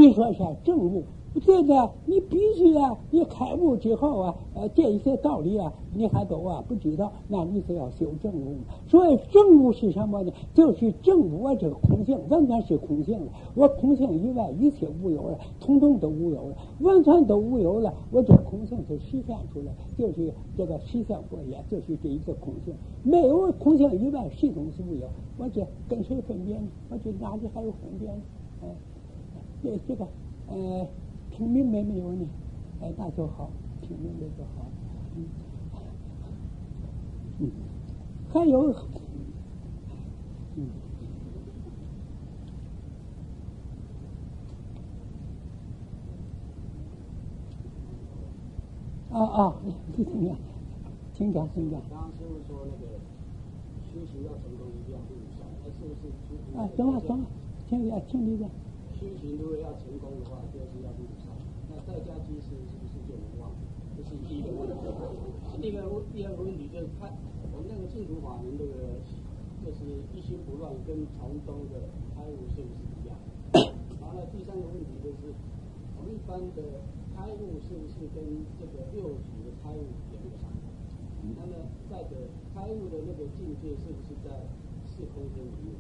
你说是正悟，这个你必须啊，你开悟之后啊，这一些道理啊，你还都不知道，那你就要修正悟。所以正悟是什么呢？就是正悟我这个空性完全是空性了，我空性以外一切无有了，统统都无有了，完全都无有了，我这空性就实现出来，就是这个实现佛也，就是这一个空性，没有空性以外谁东西无有，我这跟谁分别呢？我这哪里还有分别呢？这个听明白没有呢？那就好，听明白就好。还有，请讲。 刚刚师傅说那个修行要成功一定要入山，那是不是？ 行了，请你讲。 修行如果要成功的话，就是要入山。那在家居士是不是就能忘？这是第一个问题。第二个问题就是我们那个净土法门这个，就是一心不乱，跟禅宗的开悟是不是一样？然后呢，第三个问题就是我们一般的开悟是不是跟这个六祖的开悟有没有相同？那么再者，开悟的那个境界是不是在四空间里面？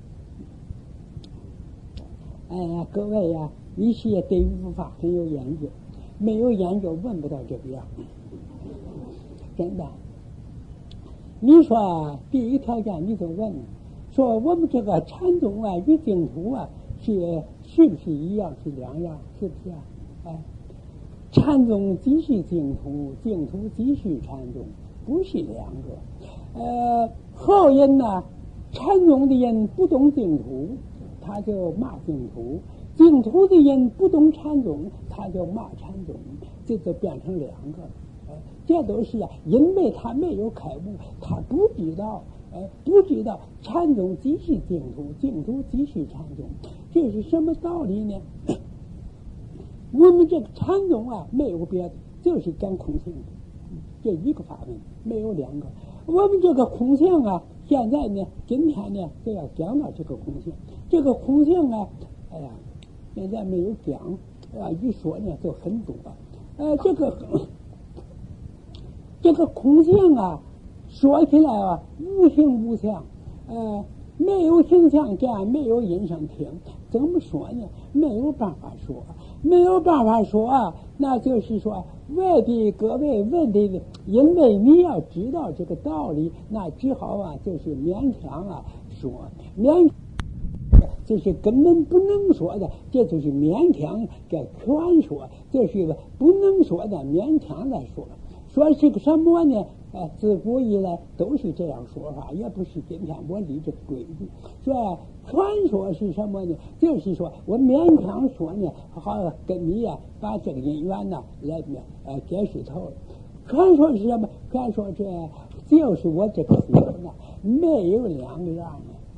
各位呀，你是也对佛法很有研究，没有研究问不到这个样，真的。你说第一条件你就问，说我们这个禅宗啊与净土啊是不是一样，是两样，是不是啊？禅宗即是净土，净土即是禅宗，不是两个。后人呢，禅宗的人不懂净土，他就骂净土；净土的人不懂禅宗，他就骂禅宗，这就变成两个。这都是因为他没有开悟，他不知道禅宗即是净土，净土即是禅宗，这是什么道理呢？我们这个禅宗啊，没有别的，就是讲空性的，这一个法门，没有两个。我们这个空性啊，现在呢，今天呢，就要讲到这个空性。这个空性啊，现在没有讲一说呢就很多。这个空性啊，说起来啊，无形无相，没有形象见，没有音声听，怎么说呢？没有办法说啊，那就是说，各位问的，因为你要知道这个道理，那只好就是勉强说，就是根本不能说的，这就是勉强给劝说，这是不能说的，勉强来说。说是个什么呢？自古以来都是这样说法，也不是今天我立这个规矩。说传说是什么呢？就是说我勉强说呢，好跟你把这个因缘来解释透了。传说是什么？传说这就是我这个心没有两个样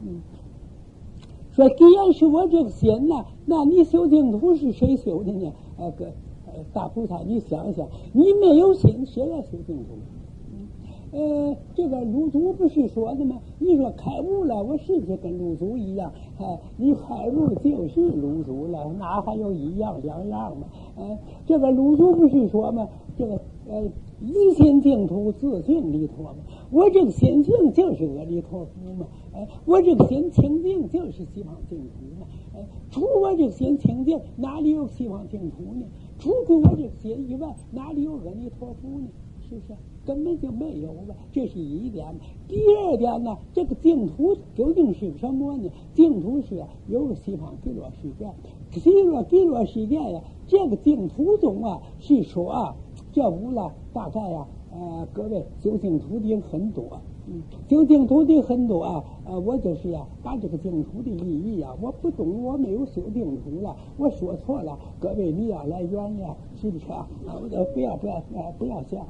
说既然是我这个心那你修净土是谁修的呢？大菩萨，你想想，你没有心，谁来修净土？这个鲁祖不是说的吗？你说开悟了，我是不是跟鲁祖一样？你开悟就是鲁祖了，哪还有一样两样嘛？这个鲁祖不是说吗？这个一心净土，自性离脱嘛。我这个心性就是阿弥陀佛嘛。我这个心清净就是西方净土嘛。除我这个心清净，哪里有西方净土呢？除我这个心以外，哪里有阿弥陀佛呢？是不是？根本就没有了，这是一点。第二点呢，这个净土究竟是什么呢？净土是有西方极乐世界，极乐世界这个净土中是说这无了大概各位修净土的很多，修净土的很多我就是把这个净土的意义我不懂，我没有修净土了，我说错了，各位你要来原谅，是不是我不要想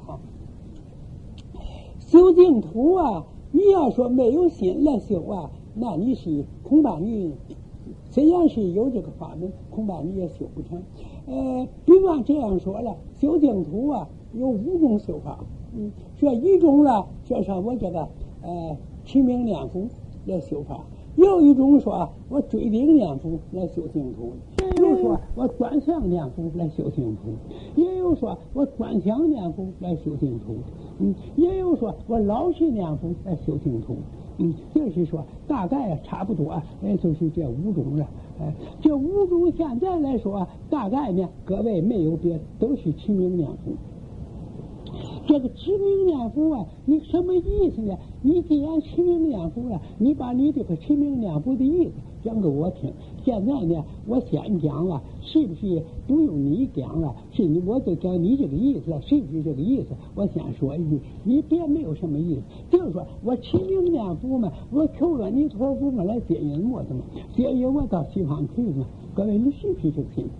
修净土你要说没有心来修那你是恐怕你虽然是有这个法门，恐怕你也修不成。比方这样说了，修净土有5种修法。说一种说上我这个持名念佛来修法，有一种说我追顶念佛来修净土，比如说我专线相念佛来修净土，也有说我专强念佛来修净土，也有说我老实念佛来修净土，就是说大概差不多，就是这5种了。这5种现在来说，大概呢，各位没有别的，都是持名念佛。这个持名念佛啊，你什么意思呢？你既然持名念佛了，你把你这个持名念佛的意思讲给我听。现在呢，我先讲了，是不是不用你讲了？是你，我就讲你这个意思了，是不是这个意思？我先说一句，你别没有什么意思，就是说我持名念佛嘛，我求阿弥陀佛嘛来接引我的嘛，接引我到西方去嘛。各位，你是不是这个心？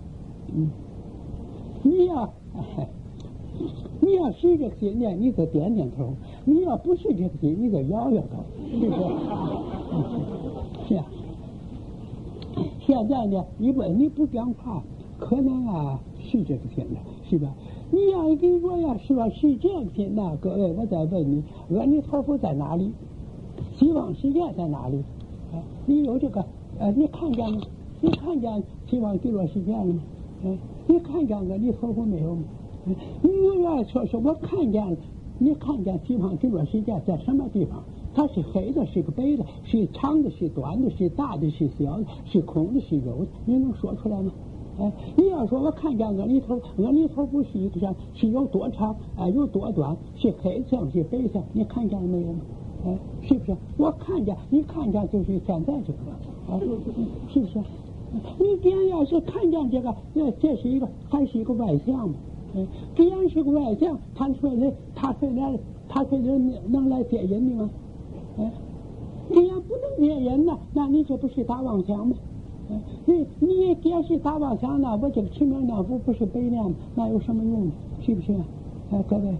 你要是这个心呢，你就点点头；你要不是这个心，你就摇摇头，是不是？是啊。现在呢，你不讲话，可能是这个心的，是吧？你要跟我要说是这个心呢，各位，我再问你，阿弥陀佛在哪里？西方世界在哪里？你有这个你看见吗？你看见西方极乐世界了吗？你看见阿弥陀佛没有吗？你又要说我看见了，你看见西方极乐世界在什么地方？它是黑的，是个白的，是长的，是短的，是大的，是小的，是空的，是有的，你能说出来吗？你要说我看见阿弥陀佛是一个像，是有多长有多短，是黑相是白相，你看见了没有吗？是不是？我看见，你看见就是现在这个是不是？你既然要是看见这个，这是一个还是一个外相嘛？既然是个外相，他说能来接引你吗？既然不能接引呢，那你这不是打妄想吗？你既然是打妄想呢，我这个持名念佛不是白念吗？那有什么用呢？是不是？各位，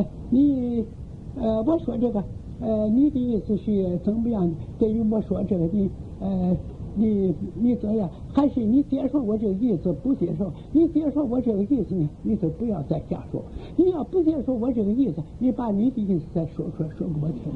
我说这个，你的意思是怎么样？对于我说这个你怎样？还是你接受我这个意思？不接受？你接受我这个意思呢？你就不要再瞎说。你要不接受我这个意思，你把你的意思再说出来，说给我听。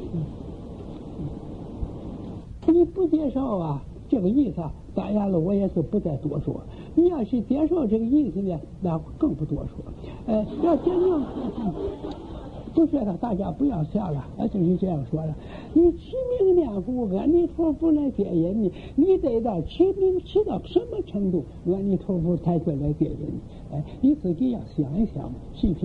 你不接受这个意思当然了，我也就不再多说。你要是接受这个意思呢，那更不多说。要真正不是的，大家不要笑了，就是这样说了。你持名念佛，阿弥陀佛来接引你，你得到持名持到什么程度，阿弥陀佛才会来接引你。你自己要想一想，是不是？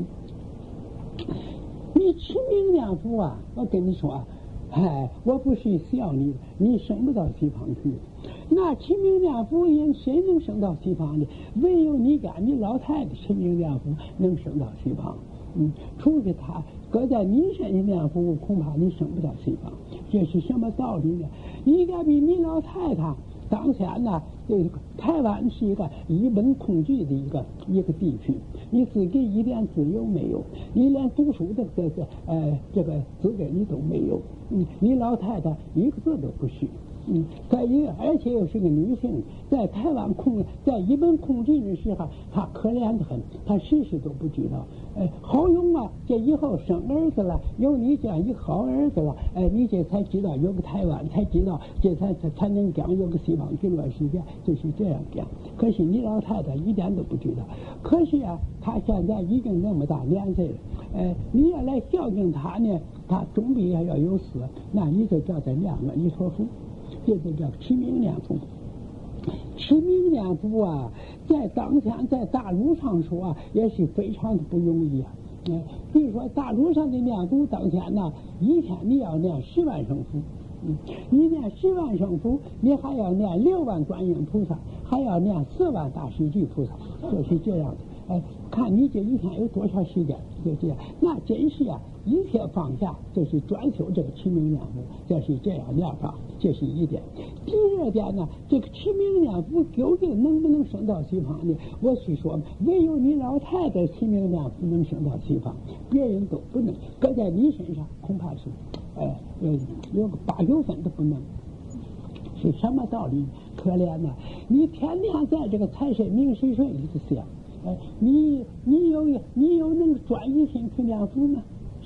你持名念佛我跟你说我不是笑你，你升不到西方去。那持名念佛人谁能升到西方呢？唯有你家你老太太持名念佛能升到西方。除非他搁在你身上念佛，恐怕你升不到西方。这是什么道理呢？你该比你老太太当前呢，台湾是一个一本空寂的一个地区，你自己一点自由没有，你连读书的这个资格你都没有。你老太太一个字都不是。而且又是个女性，在台湾在一本空寂的时候，她可怜得很，她事都不知道。好用这以后生儿子了，有你这样一个好儿子了，你这才知道有个台湾，才知道这才能讲有个西方极乐世界，就是这样讲。可是你老太太一点都不知道。可是她现在已经那么大年岁了，你要来孝敬她呢，她总比要有死，那你就叫她念阿弥陀佛。这就叫持名念佛。持名念佛在当前在大陆上说也是非常的不容易比如说大陆上的念佛当前一天你要念10万声佛，你念10万声佛，你还要念6万观音菩萨，还要念4万大势至菩萨，就是这样的。看你这一天有多少时间，就这样。那真是一切放下，就是专修这个持名念佛，这是这样念法，这是一点。第二点呢，这个持名念佛究竟能不能升到西方呢？我是说，唯有你老太太持名念佛能升到西方，别人都不能。搁在你身上，恐怕是，有个8、9分都不能。是什么道理？可怜你天天在这个财神名食睡里头想。你有那个专一心去念佛吗？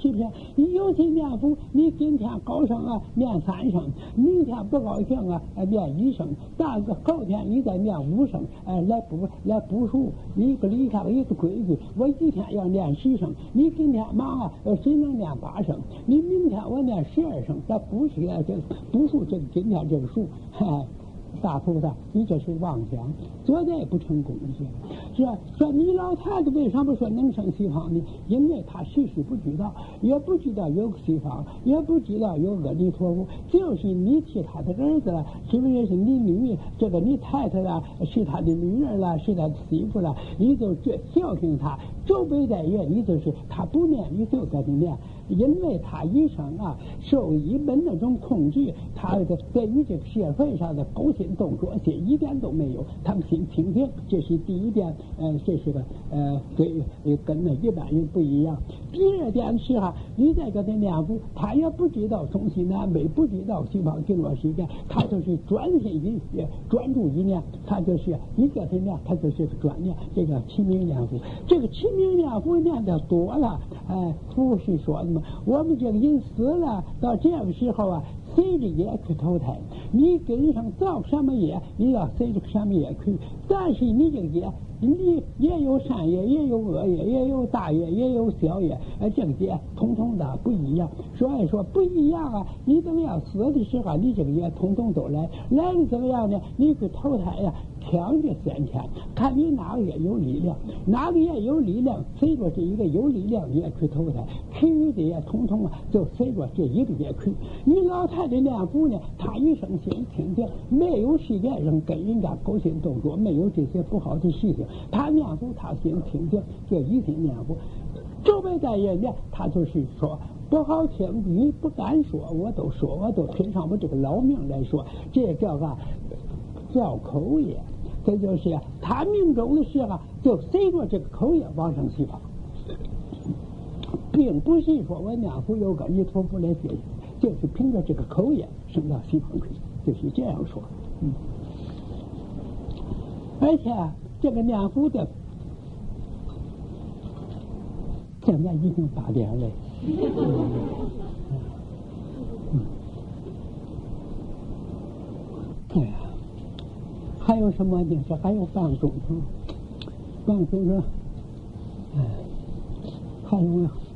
是不是？你有些念佛，你今天高声啊念3声，明天不高兴啊念1声，后天你再念5声，来补数，一个礼堂一个规矩。我一天要念10声，你今天忙啊只能念8声，你明天我念12声，来补数今天这个数，大菩萨，你这是妄想，做的也不成功是吧？说你老太太为什么说能生西方呢？因为她事实不知道，也不知道有西方，也不知道有阿弥陀佛，就是你替他的儿子了，是不是？是你你太太了，是他的女儿了，是他的媳妇了，你就孝敬他，周围在院，你就是他不念，你就跟他念。因为他一生啊受一本那种控制，他对于这个社会上的勾心斗角些一点都没有，他们心清净，这是第一点。这是个跟那一般人不一样。第二点是你在跟他念佛，他也不知道东西南北，不知道西方经络时间，他就是专注一念，他就是你跟他念，他就是专念这个齐名念佛。这个齐名念佛念的多了，不是说的嘛，我们这个人死了，到这个时候啊，随着业去投胎，你根上造什么业，你要随着什么业去。但是你这个业，你也有善业，也有恶业，也有大业，也有小业，这个业统统的不一样。所以说不一样啊，你等要死的时候，你这个业统统都来了怎么样呢？你去投胎呀，挑着先前，看你哪个也有力量，哪个也有力量，随着这一个有力量也去投胎，其余的也统统就随着这一个也去。你老太太念佛呢，她一生心清净，没有世界上跟人家勾心斗角，没有这些不好的事情。她念佛，她心清净，这一心念佛。周围在人呢，他就是说不好听，你不敢说，我都拼上我这个老命来说，这叫口业。这就是他命中的时候就随着这个口业往上西方，并不是说我念佛有个弥陀佛来接，就是凭着这个口业升到西方去，就是这样说。而且这个念佛的现在已经8点了。哎呀，还有什么呢？这还有半个钟头，还有